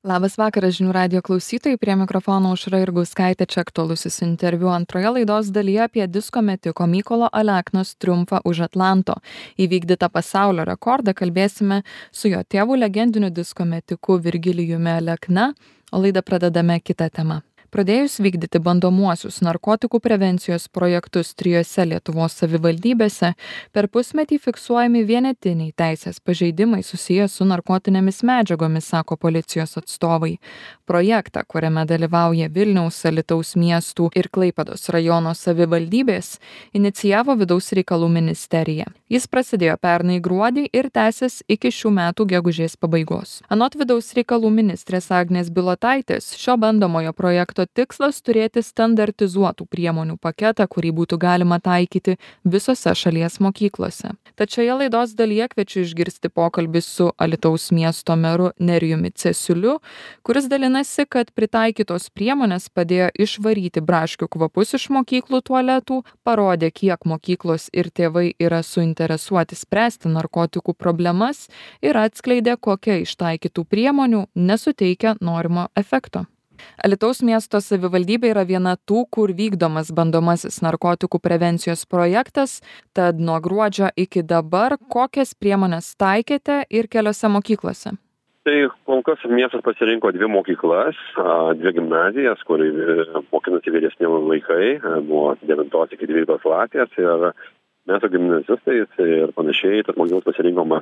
Labas vakaras žinių radijo klausytojai, prie mikrofono Aušra Jurgauskaitė, čia aktualusis interviu. Antroje laidos dalyje apie disko metiko Mykolo Aleknos triumfą už Atlanto. Įvykdytą pasaulio rekordą kalbėsime su jo tėvu, legendiniu disko metiku Virgilijumi Alekna, o laidą pradedame kitą temą. Pradėjus vykdyti bandomuosius narkotikų prevencijos projektus 3 Lietuvos savivaldybėse, per pusmetį fiksuojami vienetiniai teisės pažeidimai susiję su narkotinėmis medžiagomis, sako policijos atstovai. Projektą, kuriame dalyvauja Vilniaus, Alytaus miestų ir Klaipėdos rajono savivaldybės, inicijavo Vidaus reikalų ministerija. Jis prasidėjo pernai gruodį ir tęsis iki šių metų gegužės pabaigos. Anot Vidaus reikalų ministrės Agnės Bilotaitės, šio bandomojo projekto tikslas turėti standartizuotų priemonių paketą, kurį būtų galima taikyti visose šalies mokyklose. Tačioje laidos dalyje kviečiu išgirsti pokalbį su Alytaus miesto meru Nerijumi Cesiuliu, kuris dalinasi, kad pritaikytos priemonės padėjo išvaryti braškių kvapus iš mokyklų tualetų, parodė, kiek mokyklos ir tėvai yra suinteresuoti spręsti narkotikų problemas ir atskleidė, kokia iš taikytų priemonių nesuteikia norimo efekto. Alytaus miesto savivaldybė yra viena tų, kur vykdomas bandomasis narkotikų prevencijos projektas, tad nuo gruodžio iki dabar kokias priemonės taikėte ir keliose mokyklose? Tai kol kas miestas pasirinko 2 mokyklas, 2 gimnazijas, kur mokinasi vyresni vaikai, nuo 9 iki 12 klasės, ir mes su gimnazistais ir panašiai, tas mokyklas pasirinkoma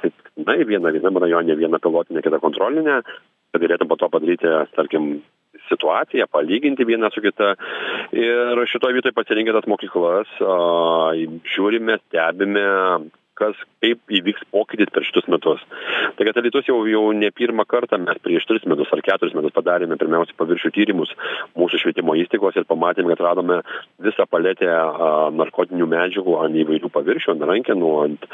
vienam rajone, vieną pilotinę, kitą kontrolinę, kad galėtum po to padaryti, tarkim, situaciją, palyginti vieną su kita. Ir šitoje vietoje pasirinkę tas mokyklas, žiūrime, stebime, kaip įvyks pokytis per šitus metus. Tai kad Alytus jau ne pirmą kartą, mes prieš 3 metus ar 4 metus padarėme pirmiausia paviršių tyrimus mūsų švietimo įstaigos ir pamatėme, kad radome visą paletę narkotinių medžiagų ant įvairių paviršių, ant rankenų,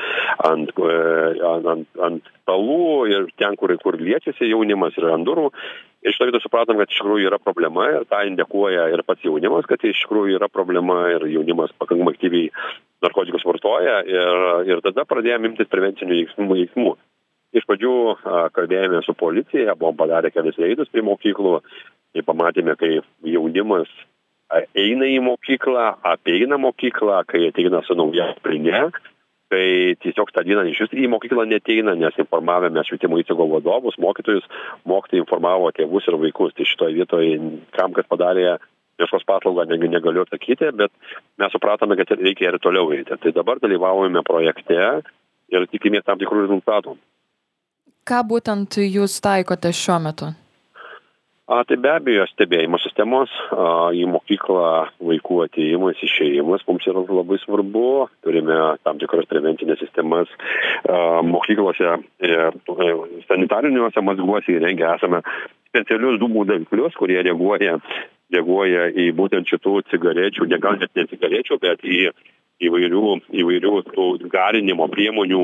ant stalų ir ten, kur liečiasi jaunimas, ir ant durų. Ir šitą vietą supratom, kad iš tikrųjų yra problema, ir tą indikuoja ir pats jaunimas, kad iš tikrųjų yra problema ir jaunimas pakankamai aktyviai narkotikus vartoja, ir tada pradėjome imtis prevencinių veiksmų. Iš pradžių kalbėjome su policija, buvom padarę kelius reidus prie mokyklų, ir pamatėme, kai jaunimas eina į mokyklą, apeina mokyklą, kai ateina su nauja prinė, kai tiesiog tą dieną iš vis į mokyklą neteina, nes informavome švietimo įstaigos vadovus, mokytojus, mokytojai informavo tėvus ir vaikus. Tai šitoje vietoje, kam kas padarė viešos paslaugą, negaliu atsakyti, bet mes supratome, kad reikia ir toliau eiti. Tai dabar dalyvaujame projekte ir tikimės tam tikrų rezultatų. Ką būtent jūs taikote šiuo metu? Tai be abejo stebėjimo sistemos, į mokyklą vaikų atėjimas, išėjimas mums yra labai svarbu. Turime tam tikras prevencinės sistemas mokyklose, sanitariniuose mazguose įrengę esame specialius dūmų daviklius, kurie reaguoja į būtent šitų cigarečių, gal net ne cigarečių, bet į įvairių tų garinimo priemonių,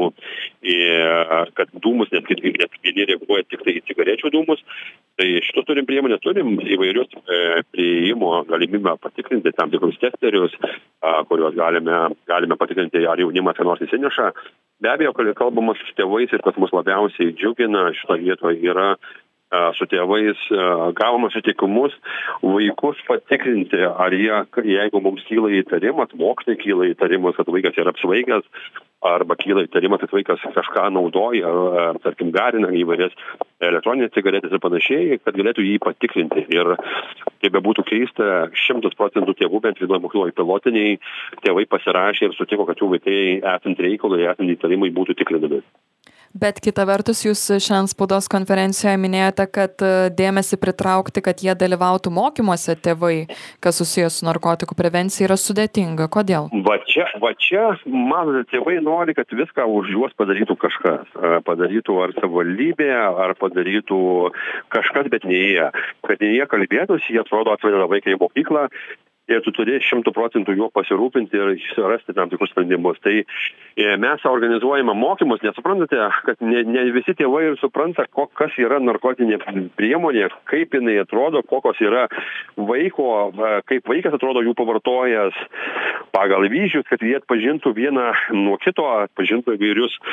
kad dūmus, net vieni reaguoja tik tai į cigarečių dūmus. Tai šito turim priemonę, turim įvairius prieimo galimybę patikrinti tam tikrus testerius, kuriuos galime patikrinti, ar jaunimas ką nors įsineša. Be abejo, kalbama su tėvais, ir kas mus labiausiai džiugina šitoje vietoje yra su tėvais gavome sutikimus vaikus patikrinti, ar jeigu mums kyla įtarimas, moksliai kyla įtarimas, kad vaikas yra apsvaigęs, arba kyla įtarimas, kad vaikas kažką naudoja, tarkim, garina įvairias elektroninės cigaretės ir panašiai, kad galėtų jį patikrinti. Ir kaip bebūtų keista, 100% tėvų, bent vienoje mokykloje pilotiniai, tėvai pasirašė ir sutiko, kad jų vaikai esant reikalui, esant įtarimai būtų tikrinami. Bet kita vertus, jūs šiandien spaudos konferencijoje minėjote, kad dėmesį pritraukti, kad jie dalyvautų mokymuose tėvai, kas susijęs su narkotikų prevencija, yra sudėtinga. Kodėl? Va čia, manote, tėvai nori, kad viską už juos padarytų kažkas. Padarytų ar savivaldybė, ar padarytų kažkas, bet ne jie. Kad ne jie kalbėtųsi, jie atrodo atveria vaiką į mokyklą. Ir tu turi 100% juo pasirūpinti ir rasti tam tikrus sprendimus. Tai mes organizuojame mokymus, nesuprantate, kad ne visi tėvai ir supranta, kas yra narkotinė priemonė, kaip jinai atrodo, kokios yra vaiko, kaip vaikas atrodo jų pavartojęs pagal vyzdžius, kad jie atpažintų vieną nuo kito, atpažintų įvairius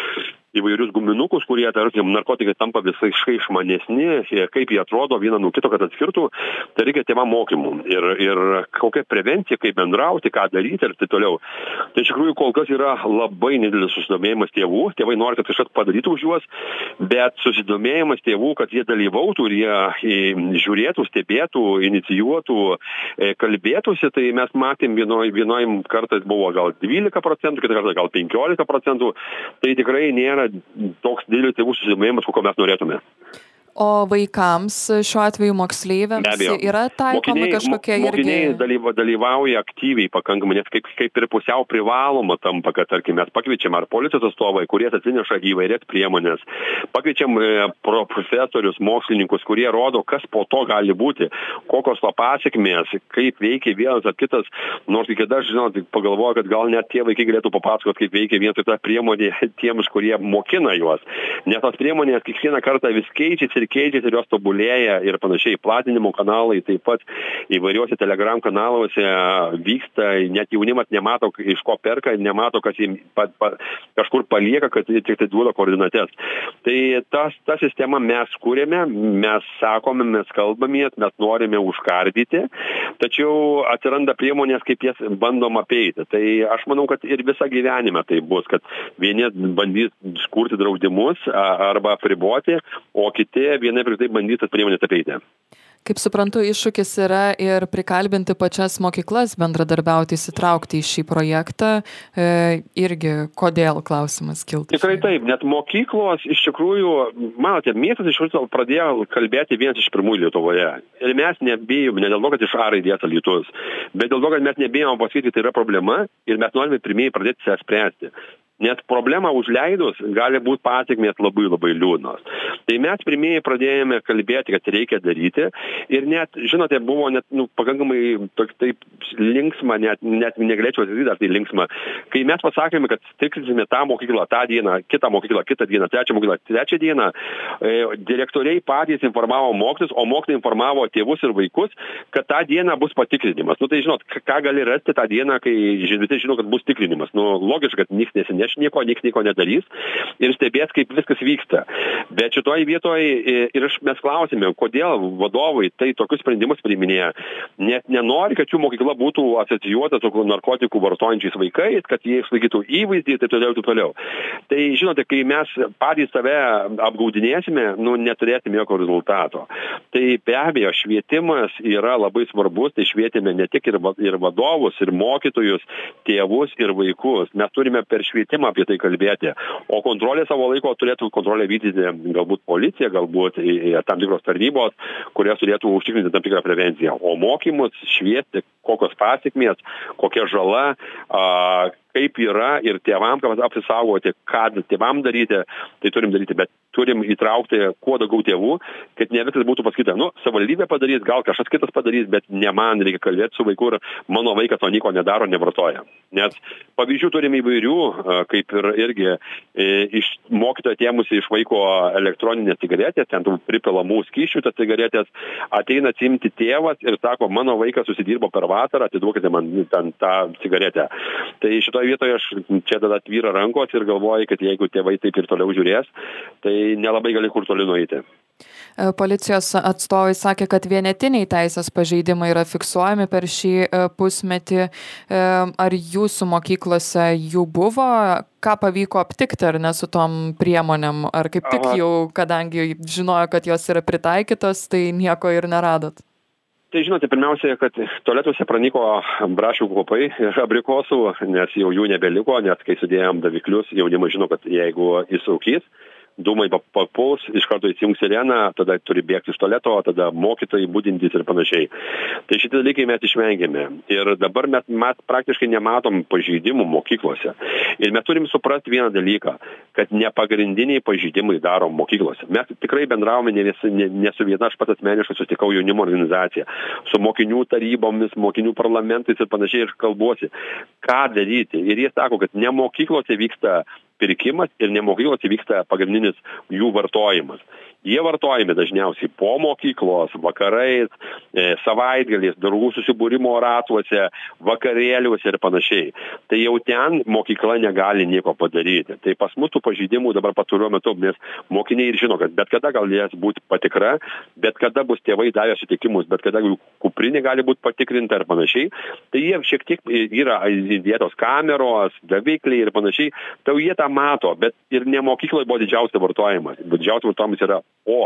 įvairius guminukus, kurie, tarkim, narkotikai tampa visiškai išmanesni, kaip jie atrodo vieną nuo kito, kad atskirtų, tai reikia tėvam mokymų ir kokia prevencija, kaip bendrauti, ką daryti ir taip toliau. Tai iš tikrųjų kol kas yra labai nedidelis susidomėjimas tėvų, tėvai nori, kad kažkas padarytų už juos, bet susidomėjimas tėvų, kad jie dalyvautų ir jie žiūrėtų, stebėtų, inicijuotų, kalbėtųsi, tai mes matėm vienoj kartais buvo gal 12%, kitą kartą gal 15%, tai tikrai nėra toks didelis tėvų susidomėjimas, kokio mes norėtume. O vaikams, šiuo atveju moksleiviams, yra taikomi kažkokie irgi... Mokiniai dalyvauja aktyviai pakankamai, nes kaip ir pusiau privaloma tampa, kad, tarkim, mes pakviečiam ar policijos atstovai, kurie atsineša įvairias priemonės, pakviečiam profesorius, mokslininkus, kurie rodo, kas po to gali būti, kokios to pasekmės, kaip veikia vienas ar kitas, nors iki dar, žinot, pagalvoju, kad gal net tie vaikai galėtų papasakoti, kaip veikia vienas kita priemonė tiems, kurie mokina juos, nes tos priemonės kiekvieną kartą vis keičiasi ir jos tobulėja ir panašiai. Platinimo kanalai taip pat įvairiuose Telegram kanaluose vyksta, net jaunimas nemato, iš ko perka, nemato, kas jį kažkur palieka, kad tik tai duoda koordinates. Tai ta sistema mes kūrėme, mes sakome, mes kalbamės, mes norime užkardyti, tačiau atsiranda priemonės, kaip jas bandom apeiti. Tai aš manau, kad ir visą gyvenimą tai bus, kad vieni bandys kurti draudimus arba apriboti, o kiti vienaip ir taip bandys tas priemonės apeiti. Kaip suprantu, iššūkis yra ir prikalbinti pačias mokyklas bendradarbiauti, įsitraukti į šį projektą. Irgi kodėl klausimas kiltų? Tikrai taip, net mokyklos iš tikrųjų, manote, miestas iš viso pradėjo kalbėti vienas iš pirmųjų Lietuvoje. Ir mes nebijom, ne dėl to, kad iš A raidės Alytus, bet dėl to, kad mes nebijom pasakyti, tai yra problema ir mes norime pirmieji pradėti ją spręsti. Nes problemą užleidus gali būti pasekmės labai labai liūdnos. Tai mes pirmieji pradėjome kalbėti, kad reikia daryti ir net, žinote, buvo net pakankamai taip linksma, net negalėčiau atsakyti, ar tai linksma. Kai mes pasakėme, kad tikrinsime tą mokyklą tą dieną, kitą mokyklą kitą dieną, trečią mokyklą trečią dieną, direktoriai patys informavo mokytojus, o mokytojai informavo tėvus ir vaikus, kad tą dieną bus patikrinimas. Tai žinot, ką gali rasti tą dieną, kai visi žino, kad bus tikrinimas. Logiška, kad niks nesineš nieko nedarys ir stebės, kaip viskas vyksta. Bet šitoj vietoj ir mes klausime, kodėl vadovai tai tokius sprendimus priiminėja. Net nenori, kad jų mokykla būtų asocijuota su narkotikų vartojančiais vaikais, kad jie išlaikytų įvaizdį ir taip toliau. Tai žinote, kai mes patys save apgaudinėsime, neturėsime jokio rezultato. Tai be abejo, švietimas yra labai svarbus, tai švietime ne tik ir vadovus, ir mokytojus, tėvus ir vaikus. Mes turime per švietimą apie tai kalbėti. O kontrolė savo laiko turėtų kontrolę vykdyti galbūt policija, galbūt tam tikros tarnybos, kurios turėtų užtikrinti tam tikrą prevenciją. O mokymus šviesti, kokios pasekmės, kokia žala, kaip yra ir tėvam, kad apsisaugoti, ką tėvam daryti, tai turim daryti, bet turim įtraukti kuo daugiau tėvų, kad ne viskas būtų pasakyta, savivaldybė padarys, gal kažkas kitas padarys, bet ne man reikia kalbėti su vaiku ir mano vaikas to nieko nedaro, nevartoja. Nes pavyzdžių turim įvairių, kaip ir irgi iš mokytojo atėmusi iš vaiko elektroninės cigaretės, ten tų pripilamų skysčių tas cigaretės, ateina atsimti tėvas ir sako, mano vaikas susidirbo per vasarą, atiduokite man ten tą cigaretę. Tai šitoje vietoje aš čia tada tvyra rankos ir galvoju, kad jeigu tėvai taip ir toliau žiūrės, tai nelabai gali kur toli nueiti. Policijos atstovai sakė, kad vienetiniai teisės pažeidimai yra fiksuojami per šį pusmetį. Ar jūsų mokyklose jų buvo? Ką pavyko aptikti ar ne su tom priemonėm? Ar kaip tik jau, kadangi žinojo, kad jos yra pritaikytos, tai nieko ir neradot? Tai žinote, pirmiausia, kad tualetuose pranyko brašių kvapai ir abrikosų, nes jau jų nebeliko, nes kai sudėjom daviklius, jaunimas žino, kad jeigu jis rūkys, dūmai papuls, iš karto įsijungs sireną, tada turi bėgti iš tualeto, tada mokytojai budintis ir panašiai. Tai šitie dalykai mes išvengėme. Ir dabar mes praktiškai nematom pažeidimų mokyklose. Ir mes turim suprasti vieną dalyką, kad ne pagrindiniai pažeidimai darom mokyklose. Mes tikrai bendravome ne su viena, aš pats asmeniškai susitikau jaunimo organizaciją, su mokinių tarybomis, mokinių parlamentais ir panašiai ir kalbuosi, ką daryti. Ir jie sako, kad ne mokyklose vyksta pirkimas ir ne mokyklose vyksta pagrindinis jų vartojimas. Jie vartojami dažniausiai po mokyklos, vakarais, savaitgaliais, draugų susibūrimo ratuose, vakarėliuose ir panašiai. Tai jau ten mokykla negali nieko padaryti. Tai pas mus tų pažeidimų dabar pastaruoju metu, nes mokiniai ir žino, kad bet kada galės būti patikra, bet kada bus tėvai davę sutikimus, bet kada jų kuprinė gali būti patikrinta ir panašiai. Tai jie šiek tiek yra įdėtos kameros, davikliai ir panašiai. Tai jie tą mato, bet ir ne mokykloje buvo didžiausia vartojimas. Didžiausia vartojimas yra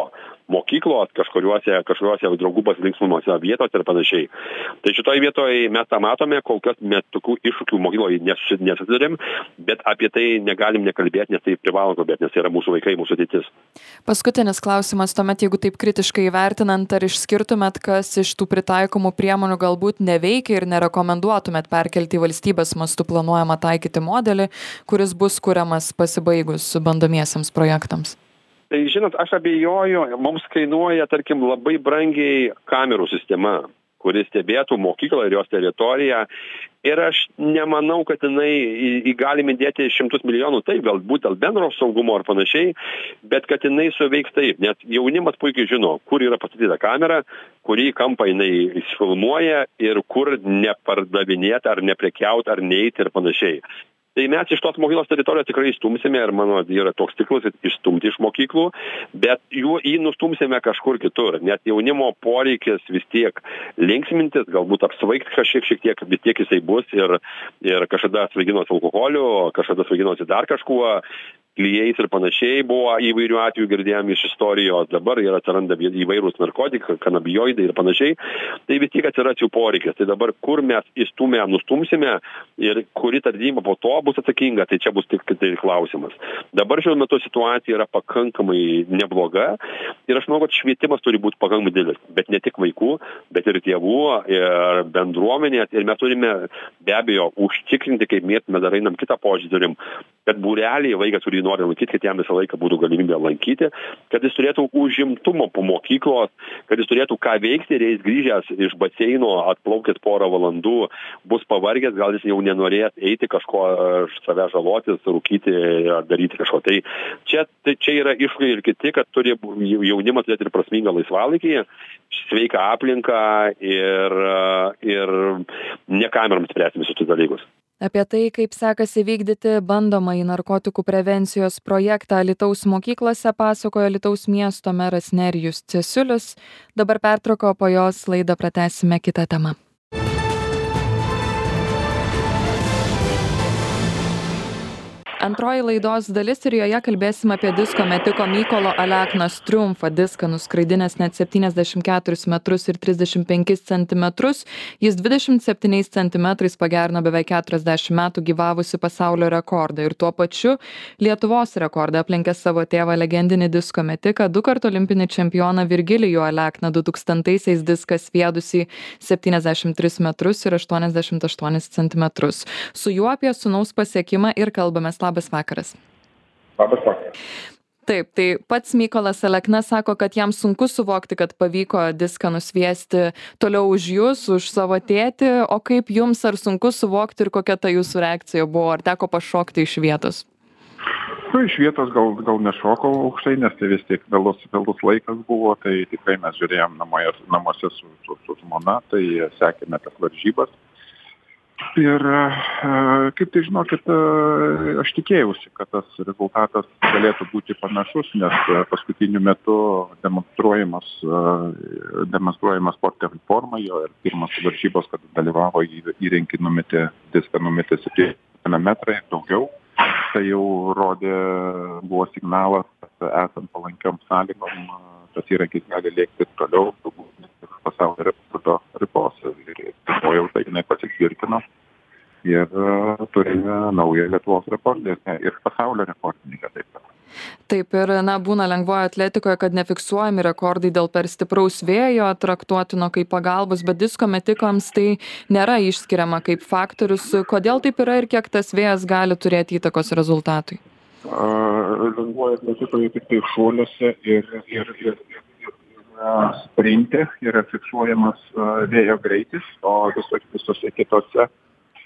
mokyklos kažkuriuose draugų pasilinksminuose vietose ir panašiai. Tai šitoje vietoje mes tą matome, kol kas mes tokių iššūkių mokykloje nesusidurim, bet apie tai negalim nekalbėti, nes tai privalom kalbėti, nes tai yra mūsų vaikai, mūsų ateitis. Paskutinis klausimas, tuomet, jeigu taip kritiškai vertinant, ar išskirtumėt, kas iš tų pritaikomų priemonių galbūt neveikia ir nerekomenduotumėt perkelti į valstybės mastu planuojamą taikyti modelį, kuris bus kuriamas pasibaigus bandomiesiems projektams? Tai žinot, aš abejoju, mums kainuoja, tarkim, labai brangiai kamerų sistema, kuris stebėtų mokyklą ir jos teritoriją. Ir aš nemanau, kad jinai galim įdėti šimtus milijonų, taip, galbūt dėl bendro saugumo ar panašiai, bet kad jinai suveiks taip, nes jaunimas puikiai žino, kur yra pastatyta kamera, kurį kampą jinai filmuoja ir kur nepardavinėti ar neprekiauti ar neiti ir panašiai. Tai mes iš tos mokyklos teritorijos tikrai išstumsime ir mano yra toks tikslas išstumti iš mokyklų, bet jį nustumsime kažkur kitur, nes jaunimo poreikis vis tiek linksmintis, galbūt apsvaigti šiek tiek, vis tiek jisai bus ir kažkada svaiginosi alkoholiu, kažkada svaiginosi dar kažkuo, klijais ir panašiai buvo įvairių atvejų girdėjom iš istorijos, dabar ir atsiranda įvairūs narkotikai, kanabinoidai ir panašiai, tai vis tiek atsiras jų poreikis. Tai dabar kur mes nustumsime ir kuri tarnyba po to bus atsakinga, tai čia bus tik tai klausimas. Dabar šiuo metu situacija yra pakankamai nebloga ir aš manau, kad švietimas turi būti pakankamai didelis, bet ne tik vaikų, bet ir tėvų ir bendruomenės ir mes turime be abejo užtikrinti, kaip mes dar einam kitą požiūrį turim, kad būreliai vaikas turi nori lankyti, kad jam visą laiką būtų galimybė lankyti, kad jis turėtų užimtumo po mokyklos, kad jis turėtų ką veikti ir jis grįžęs iš baseino, atplaukęs porą valandų, bus pavargęs, gal jis jau nenorės eiti kažko, save žalotis, rūkyti ar daryti kažko. Tai čia yra iššūkiai ir kiti, kad turi jaunimas turėti ir prasmingą laisvalaikį, sveiką aplinką ir ne kameroms spręsti visus tus dalykus. Apie tai, kaip sekasi vykdyti bandomąjį narkotikų prevencijos projektą Alytaus mokyklose, pasakojo Alytaus miesto meras Nerijus Cesiulis. Dabar pertrauka, po jos laidą pratęsime kitą temą. Antroji laidos dalis ir joje kalbėsime apie disko metiko Mykolo Aleknos triumfą. Diską nuskraidinęs net 74 metrus ir 35 centimetrus, jis 27 centimetrais pagerino beveik 40 metų gyvavusi pasaulio rekordą ir tuo pačiu Lietuvos rekordą aplenkė savo tėvą legendinį disko metiką, dukart olimpinį čempioną Virgilijų Alekną 2000-aisiais diską sviedusi 73 metrus ir 88 centimetrus. Su juo apie sūnaus pasiekimą ir kalbamės. Labas vakaras. Labas vakaras. Taip, tai pats Mykolas Alekna sako, kad jam sunku suvokti, kad pavyko diską nusviesti toliau už jūs, už savo tėtį, o kaip jums ar sunku suvokti ir kokia ta jūsų reakcija buvo, ar teko pašokti iš vietos? Iš vietos gal nešokau aukštai, nes tai vis tiek vėlus laikas buvo, tai tikrai mes žiūrėjom namuose su žmona, tai sekėme tas varžybas. Ir kaip tai žinokit, aš tikėjausi, kad tas rezultatas galėtų būti panašus, nes paskutiniu metu demonstruojama sportinė forma, jo ir pirmas varžybos, kad dalyvavo įrenkį diską numetė 7 metrai daugiau. Tai jau buvo signalas, kad esant palankiom sąlygom, tas įrankis gali lėkti toliau, pasaulio rekordo ribos. O jau tai jinai pasitvirtino ir turime naują Lietuvos rekordininką ir pasaulio rekordininką taip pat. Taip ir būna lengvoje atletikoje, kad nefiksuojami rekordai dėl per stipraus vėjo, traktuotino kaip pagalbos, bet disko metikams tai nėra išskiriama kaip faktorius. Kodėl taip yra ir kiek tas vėjas gali turėti įtakos rezultatui? Lengvoje atletikoje tik tai šuoliuose ir sprinte yra fiksuojamas vėjo greitis, o visose kitose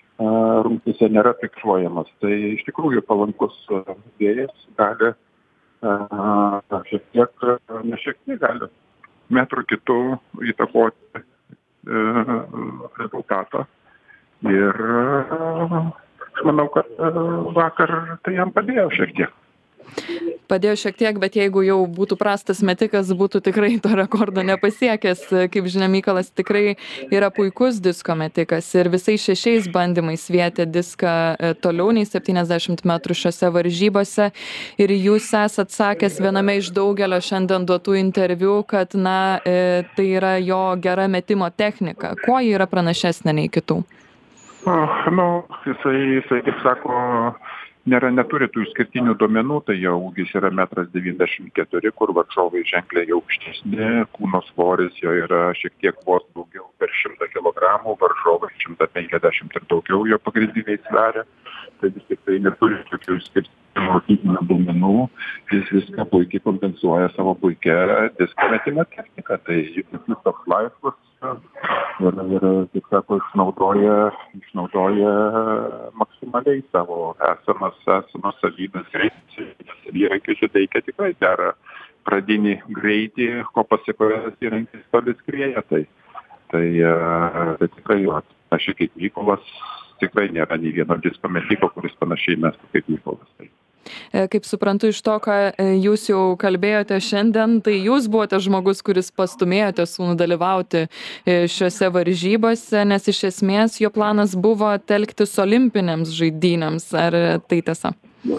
rungtyse nėra fiksuojamas. Tai iš tikrųjų palankus vėjas gali šiek tiek gali metrų kitų įtakoti rezultatą. Ir aš manau, kad vakar tai jam padėjo šiek tiek. Padėjo šiek tiek, bet jeigu jau būtų prastas metikas, būtų tikrai to rekordo nepasiekęs. Kaip žinia, Mykolas tikrai yra puikus disko metikas ir visais 6 bandymais svietė diską toliau nei 70 metrų šiose varžybose. Ir jūs esat sakęs viename iš daugelio šiandien duotų interviu, kad tai yra jo gera metimo technika. Kuo ji yra pranašesnė nei kitų? Jisai, kaip sako, neturi tų išskirtinių duomenų, tai jo ūgis yra 1,94 m, kur varžovai ženkliai aukštesni, kūno svoris jo yra šiek tiek vos daugiau per 100 kg, varžovai 150 ir daugiau jo pagrindiniai sveria, tai vis tik tai neturi tokių išskirtinių duomenų, jis viską puikiai kompensuoja savo puikia disko metimo technika, tai jis toks laisvas ir kaip sako, išnaudoja maksimaliai savo esamas savybės greitis. Įrankis suteikia tikrai gerą pradinį greitį, ko pasiekoje įrankis toli skrieja. Tai tikrai panašiai kaip Mykolas, tikrai nėra nei vieno disko metiko, kuris panašiai mestų kaip Mykolas. Kaip suprantu iš to, ką jūs jau kalbėjote šiandien, tai jūs buvote žmogus, kuris pastūmėjote sūnų dalyvauti šiuose varžybose, nes iš esmės jo planas buvo telktis olimpinėms žaidynėms. Ar tai tiesa?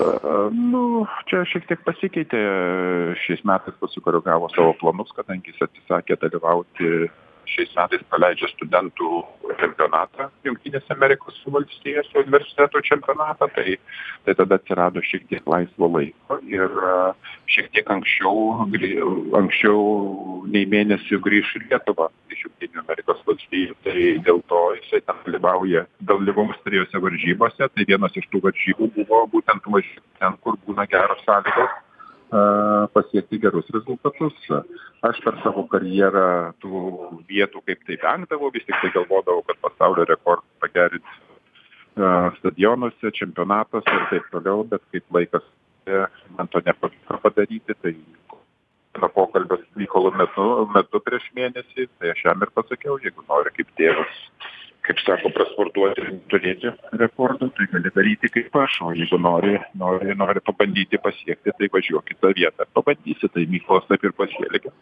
Čia šiek tiek pasikeitė. Šiais metais pasikoregavo savo planus, kadangi jis atsisakė dalyvauti. Šiais metais paleidžia studentų čempionatą Jungtinėse Amerikos valstijose, universiteto čempionatą, tai tada atsirado šiek tiek laisvo laiko ir šiek tiek anksčiau nei mėnesių grįš į Lietuvą iš Jungtinių Amerikos valstijų, tai dėl to jisai ten dalyvaus 3 varžybose, tai vienas iš tų varžybų buvo būtent važiuoti ten, kur būna geros sąlygos pasiekti gerus rezultatus. Aš per savo karjerą tų vietų kaip tai vengdavau, vis tik tai galvodavau, kad pasaulio rekordą pagerinti stadionuose, čempionatuose ir taip toliau, bet kaip laikas man to nepavyko padaryti, tai pokalbio su Mykolu metu prieš mėnesį, tai aš jam ir pasakiau, jeigu nori kaip tėvas, kaip sako, prasportuoti ir turėti rekordą, tai gali daryti kaip aš, o jeigu nori pabandyti pasiekti, tai važiuok į tą vietą. Pabandysi, tai Mykolas taip ir pasielgė.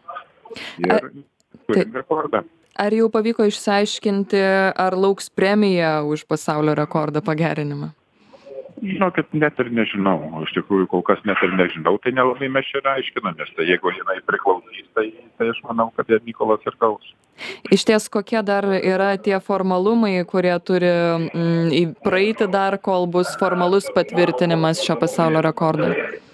Ir turim rekordą. Ar jau pavyko išsiaiškinti, ar lauks premija už pasaulio rekordą pagerinimą? Žinokit, net ir nežinau. Iš tikrųjų, kol kas net ir nežinau, tai nelabai mes čia aiškinamės. Tai jeigu jinai priklausys, tai aš manau, kad Mykolas ir gaus. Išties, kokie dar yra tie formalumai, kurie turi praeiti dar, kol bus formalus patvirtinimas šio pasaulio rekordo?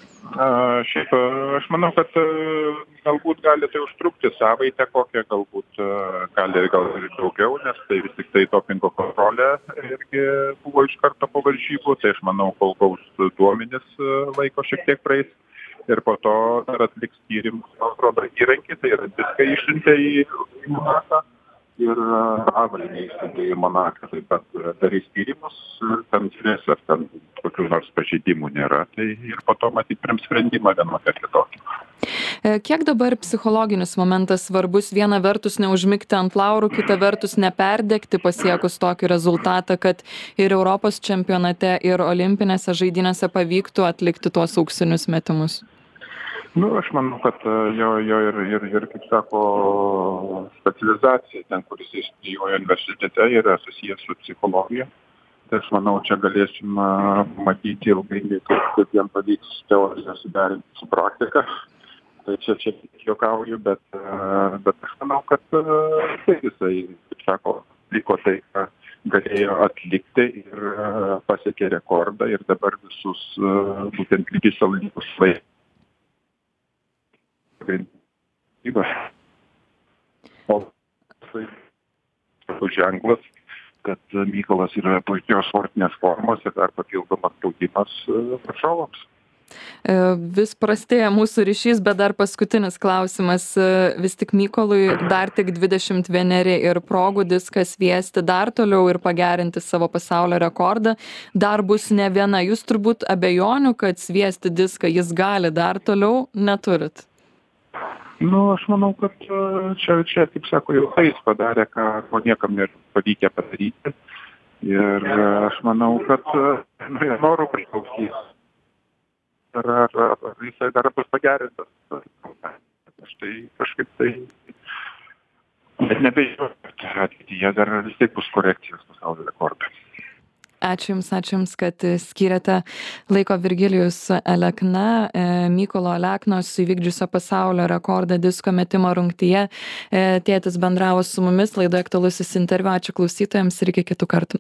Šiaip, aš manau, kad galbūt gali tai užtrukti savaitę kokią, galbūt gal ir daugiau, nes tai vis tik tai dopingo kontrolė irgi buvo iš karto po varžybų, tai aš manau, kol gaus duomenis laiko šiek tiek praeis ir po to dar atliks tyrimus, atrodo, įrankį, tai yra diską išsiuntė į Monaką ir avalynę išsiuntė į Monaką, taip pat darys tyrimus, ten žiūrės, ar ten kokių nors pažeidimų nėra, tai ir po to matyt priims sprendimą vienokią ar kitokį. Kiek dabar psichologinis momentas svarbus, viena vertus neužmigti ant laurų, kita vertus neperdegti pasiekus tokį rezultatą, kad ir Europos čempionate, ir olimpinėse žaidynėse pavyktų atlikti tuos auksinius metimus? Aš manau, kad jo ir kaip sako, specializacija ten, kuris studijuoja universitete, yra susijęs su psichologija. Tai aš manau, čia galėsim matyti ilgainiui, kaip jam pavyks teoriją suderinti su praktika. Tai čia juokauju, bet aš manau, kad tai jisai, kaip sako, liko tai, ką galėjo atlikti ir pasiekė rekordą ir dabar visus būtent lygiai saldykus laikus. O tai ženklas, kad Mykolas yra puikios sportinės formos ir dar papildomas spaudimas varžovams. Vis prastėja mūsų ryšys, bet dar paskutinis klausimas. Vis tik Mykolui dar tik 21 ir progų diską sviesti dar toliau ir pagerinti savo pasaulio rekordą dar bus ne viena. Jūs turbūt abejonių, kad sviesti diską jis gali dar toliau, neturit? Aš manau, kad čia, kaip sako, jau jis padarė, ko niekam nepavykę padaryti. Ir aš manau, kad norų priklausys. Ar jisai dar bus pagerintas. Aš tai kažkaip tai net nebejoju, kad ateityje dar vis tiek bus korekcijos pasaulio rekordai. Ačiū Jums, kad skyrėte laiko. Virgilijus Alekna, Mykolo Aleknos įvykdžiusio pasaulio rekordą disko metimo rungtyje. Tėtis bendravo su mumis, laidoje aktualusis interviu. Ačiū klausytojams ir iki kitų kartų.